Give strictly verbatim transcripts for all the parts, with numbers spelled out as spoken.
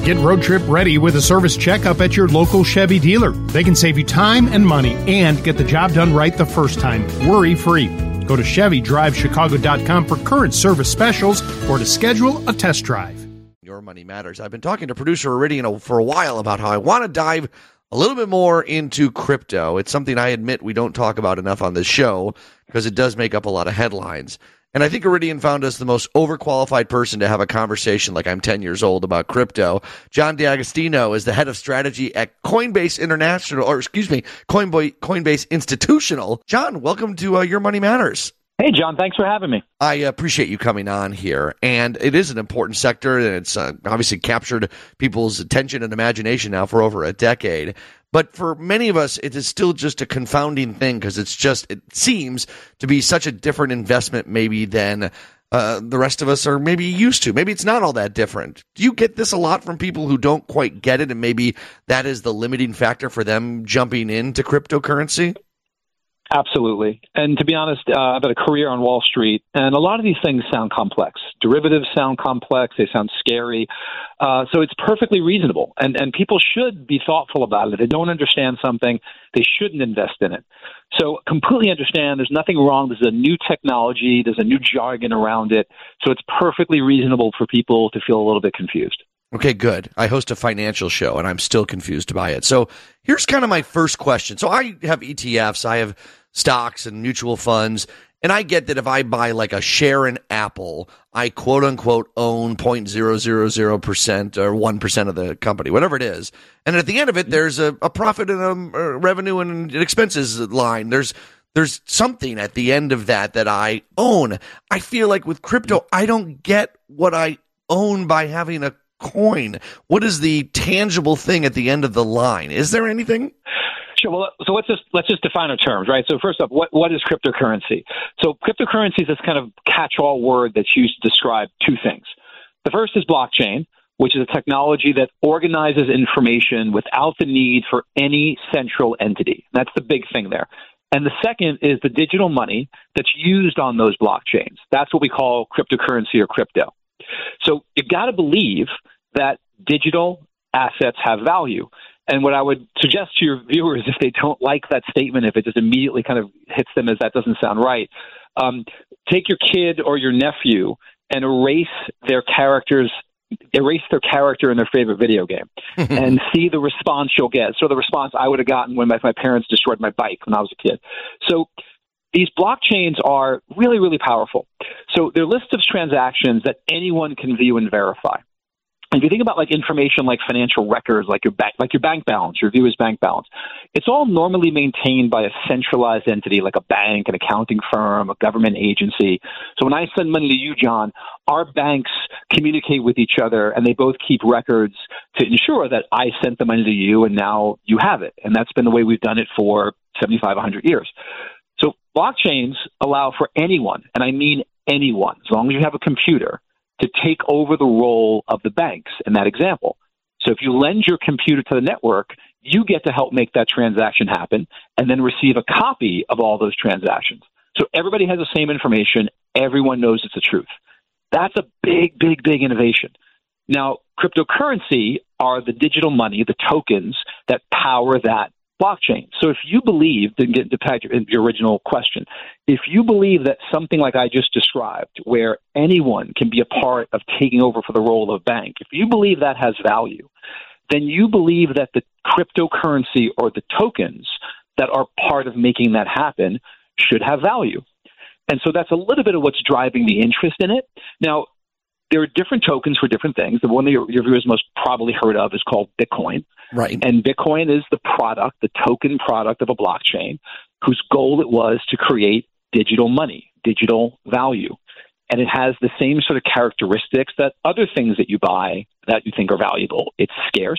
Get road trip ready with a service checkup at your local Chevy dealer. They can save you time and money and get the job done right the first time, worry-free. Go to Chevy Drive Chicago dot com for current service specials or to schedule a test drive. Your Money Matters. I've been talking to producer Iridian for a while about how I want to dive a little bit more into crypto. It's something I admit we don't talk about enough on this show because it does make up a lot of headlines. And I think Iridian found us the most overqualified person to have a conversation like I'm ten years old about crypto. John D'Agostino is the head of strategy at Coinbase International, or excuse me, Coinbase, Coinbase Institutional. John, welcome to uh, Your Money Matters. Hey, John, thanks for having me. I appreciate you coming on here. And it is an important sector, and it's uh, obviously captured people's attention and imagination now for over a decade. But for many of us, it is still just a confounding thing because it's just, it seems to be such a different investment maybe than uh, the rest of us are maybe used to. Maybe it's not all that different. Do you get this a lot from people who don't quite get it, and maybe that is the limiting factor for them jumping into cryptocurrency? Absolutely. And to be honest, uh, I've had a career on Wall Street, and a lot of these things sound complex. Derivatives sound complex. They sound scary. Uh, so it's perfectly reasonable. And, and people should be thoughtful about it. If they don't understand something, they shouldn't invest in it. So completely understand there's nothing wrong. There's a new technology. There's a new jargon around it. So it's perfectly reasonable for people to feel a little bit confused. Okay, good. I host a financial show, and I'm still confused by it. So here's kind of my first question. So I have E T Fs, I have stocks and mutual funds, and I get that if I buy like a share in Apple, I quote-unquote own zero point zero zero zero percent or one percent of the company, whatever it is. And at the end of it, there's a, a profit and a, a revenue and expenses line. There's There's something at the end of that that I own. I feel like with crypto, I don't get what I own by having a coin. What is the tangible thing at the end of the line? Is there anything? Sure. Well, so let's just let's just define our terms, right? So first up, what what is cryptocurrency? So cryptocurrency is this kind of catch-all word that's used to describe two things. The first is blockchain, which is a technology that organizes information without the need for any central entity. That's the big thing there. And the second is the digital money that's used on those blockchains. That's what we call cryptocurrency or crypto. So you've got to believe that digital assets have value. And what I would suggest to your viewers, if they don't like that statement, if it just immediately kind of hits them as that doesn't sound right, um, take your kid or your nephew and erase their characters, erase their character in their favorite video game and see the response you'll get. So the response I would have gotten when my, my parents destroyed my bike when I was a kid. So these blockchains are really, really powerful. So they're lists of transactions that anyone can view and verify. And if you think about like information like financial records, like your bank, like your bank balance, your viewer's bank balance, it's all normally maintained by a centralized entity like a bank, an accounting firm, a government agency. So when I send money to you, John, our banks communicate with each other and they both keep records to ensure that I sent the money to you and now you have it. And that's been the way we've done it for seventy-five, one hundred years. So blockchains allow for anyone, and I mean anyone, as long as you have a computer, to take over the role of the banks in that example. So if you lend your computer to the network, you get to help make that transaction happen and then receive a copy of all those transactions. So everybody has the same information. Everyone knows it's the truth. That's a big, big, big innovation. Now, cryptocurrency are the digital money, the tokens that power that blockchain. So if you believe, to get to your original question, if you believe that something like I just described, where anyone can be a part of taking over for the role of bank, if you believe that has value, then you believe that the cryptocurrency or the tokens that are part of making that happen should have value. And so that's a little bit of what's driving the interest in it. Now, there are different tokens for different things. The one that your, your viewers most probably heard of is called Bitcoin. Right. And Bitcoin is the product, the token product of a blockchain whose goal it was to create digital money, digital value. And it has the same sort of characteristics that other things that you buy that you think are valuable. It's scarce.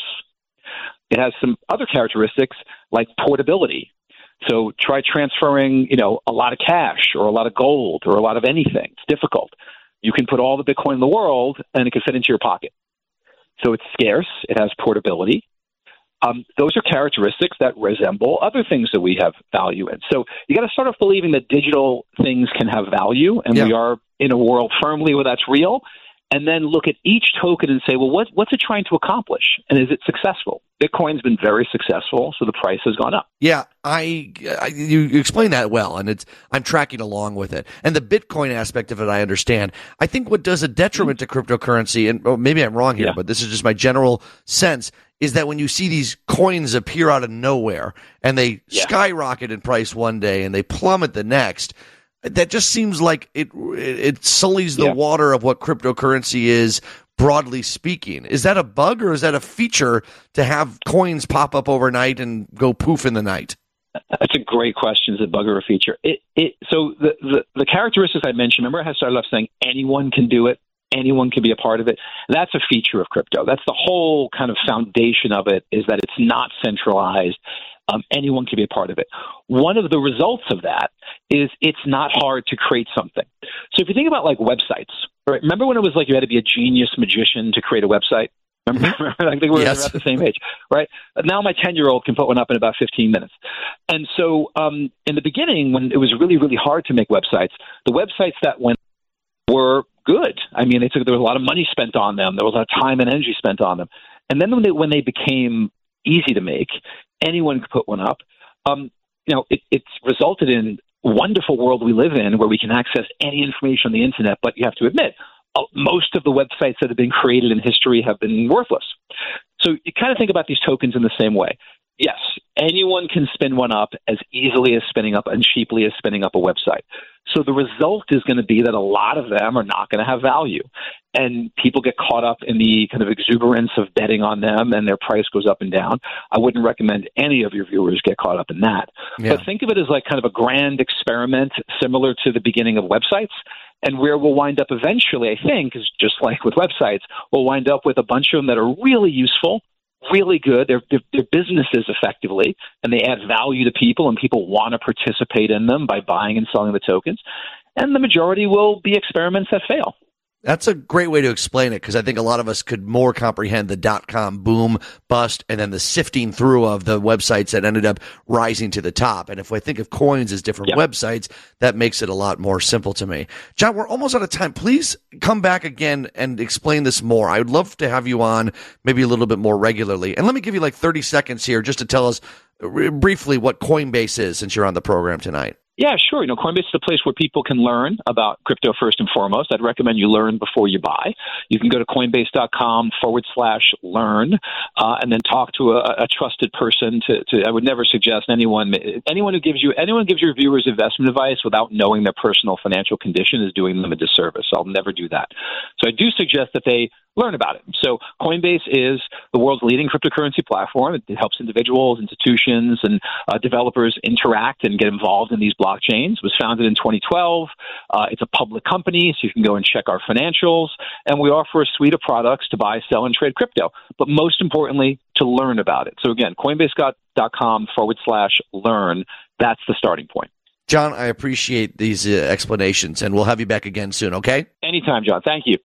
It has some other characteristics like portability. So try transferring, you know, a lot of cash or a lot of gold or a lot of anything. It's difficult. You can put all the Bitcoin in the world and it can fit into your pocket. So it's scarce. It has portability. Um, those are characteristics that resemble other things that we have value in. So you got to start off believing that digital things can have value, and yeah. we are in a world firmly where that's real. and then look at each token and say, well, what, what's it trying to accomplish? And is it successful? Bitcoin's been very successful, so the price has gone up. Yeah, I, I you, you explain that well, and it's I'm tracking along with it. And the Bitcoin aspect of it, I understand. I think what does a detriment to cryptocurrency, and oh, maybe I'm wrong here, yeah. but this is just my general sense, is that when you see these coins appear out of nowhere and they yeah. skyrocket in price one day and they plummet the next, that just seems like it it sullies the yeah. water of what cryptocurrency is, broadly speaking. Is that a bug or is that a feature to have coins pop up overnight and go poof in the night? That's a great question. Is it a bug or a feature? It it so the, the, the characteristics I mentioned, remember I started off saying anyone can do it, anyone can be a part of it. That's a feature of crypto. That's the whole kind of foundation of it, is that it's not centralized. Um, anyone can be a part of it. One of the results of that is it's not hard to create something. So if you think about like websites, right? Remember when it was like you had to be a genius magician to create a website? Remember? I think we're yes. at the same age, right? Now my ten-year-old can put one up in about fifteen minutes. And so um, in the beginning, when it was really, really hard to make websites, the websites that went were good. I mean, they took, there was a lot of money spent on them. There was a lot of time and energy spent on them. And then when they, when they became easy to make, anyone could put one up. Um, you know, it, it's resulted in a wonderful world we live in where we can access any information on the internet, but you have to admit, uh, most of the websites that have been created in history have been worthless. So you kind of think about these tokens in the same way. Yes, anyone can spin one up as easily as spinning up and cheaply as spinning up a website. So the result is going to be that a lot of them are not going to have value. And people get caught up in the kind of exuberance of betting on them, and their price goes up and down. I wouldn't recommend any of your viewers get caught up in that. Yeah. But think of it as like kind of a grand experiment similar to the beginning of websites. And where we'll wind up eventually, I think, is just like with websites, we'll wind up with a bunch of them that are really useful, really good. They're, they're, they're businesses effectively, and they add value to people, and people want to participate in them by buying and selling the tokens. And the majority will be experiments that fail. That's a great way to explain it, because I think a lot of us could more comprehend the dot-com boom, bust, and then the sifting through of the websites that ended up rising to the top. And if I think of coins as different yep. websites, that makes it a lot more simple to me. John, we're almost out of time. Please come back again and explain this more. I would love to have you on maybe a little bit more regularly. And let me give you like thirty seconds here just to tell us briefly what Coinbase is, since you're on the program tonight. Yeah, sure. You know, Coinbase is a place where people can learn about crypto first and foremost. I'd recommend you learn before you buy. You can go to coinbase.com forward slash learn uh, and then talk to a, a trusted person. To, to I would never suggest anyone anyone who gives you anyone who gives your viewers investment advice without knowing their personal financial condition is doing them a disservice. I'll never do that. So I do suggest that they learn about it. So Coinbase is the world's leading cryptocurrency platform. It helps individuals, institutions, and uh, developers interact and get involved in these blockchains. It was founded in twenty twelve. Uh, it's a public company, so you can go and check our financials. And we offer a suite of products to buy, sell, and trade crypto. But most importantly, to learn about it. So again, coinbase.com forward slash learn. That's the starting point. John, I appreciate these uh, explanations, and we'll have you back again soon, okay? Anytime, John. Thank you.